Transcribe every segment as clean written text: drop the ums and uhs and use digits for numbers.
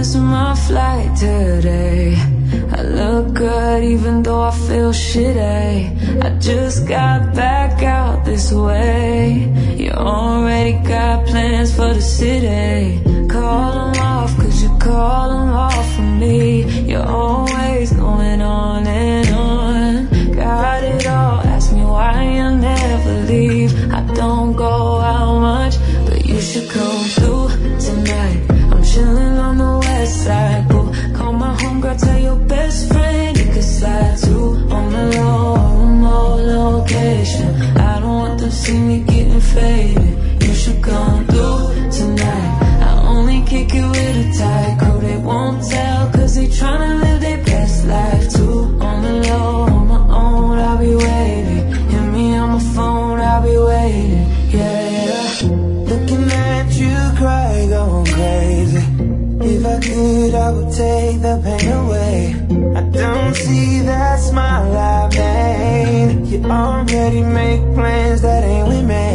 missing my flight today. I look good even though I feel shitty. I just got back out this way. You already got plans for the city. Call them off, cause you call them off for me. You're always going on and on. Got it all, ask me why you never leave. I don't go out much, but you should come through tonight. I'm chilling on the west side, boo. Call my homegirl, tell your best friend you can slide too. On the low, remote location. I don't want them see me getting faded. You should come through tonight. I only kick it with a tight crew. They won't tell cause they tryna live their best life too. On the low, on my own, I'll be waiting. Hit me on my phone, I'll be waiting. Yeah, yeah. Looking at you cry, going crazy. If I could, I would take the pain away. I don't see that smile I made. You already make plans that ain't with me.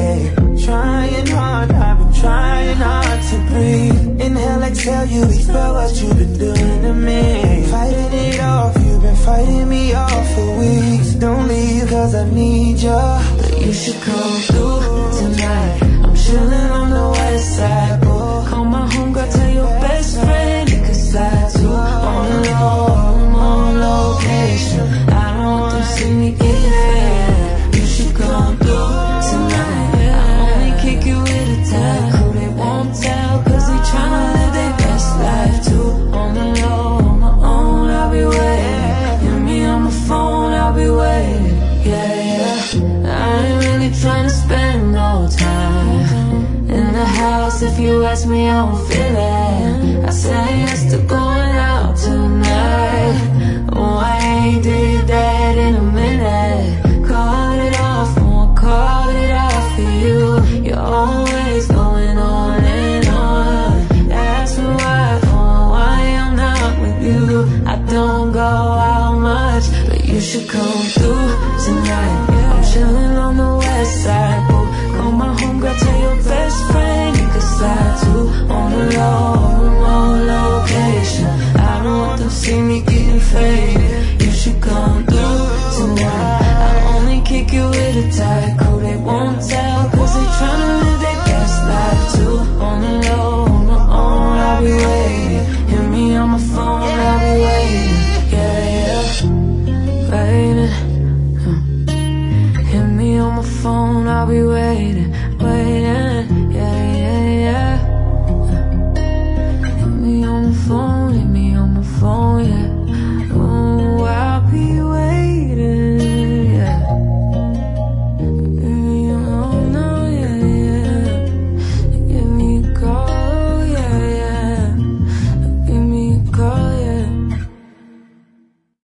Trying hard, I've been trying hard to breathe. Inhale, exhale, you expel what you've been doing to me. Fighting it off, you've been fighting me off for weeks. Don't leave cause I need you, but you should come through tonight. I'm chilling on the west side, boy. Call my homegirl, tell your best friend you can slide too. On the low, remote location. I don't want them see me getting fed. You should come through tonight. I only kick you with a tight crew. They won't tell cause they tryna live their best life too. On the low, on my own, I'll be waiting. Hit me on my phone, I'll be waiting. Yeah, yeah. I ain't really trying to spend no time in the house. If you ask me, I don't feel it. I say yes to going out tonight. Oh, I ain't did that in a minute. Call it off, won't call it off for you. You're always going on and on. That's why, oh, why I'm not with you. I don't go out much, but you should come through tonight. I'm chilling on the west side, boo. Call my homegirl, tell your best friend you can slide too. On the low, remote location. I don't want them see me getting faded. You should come through tonight. I only kick you with a tight crew. They won't tell cause they tryna live their best life too. On the low, on my own, I'll be waiting. Hit me on my phone, I'll be waiting. Yeah, yeah, waiting. Hit me on my phone, I'll be waiting.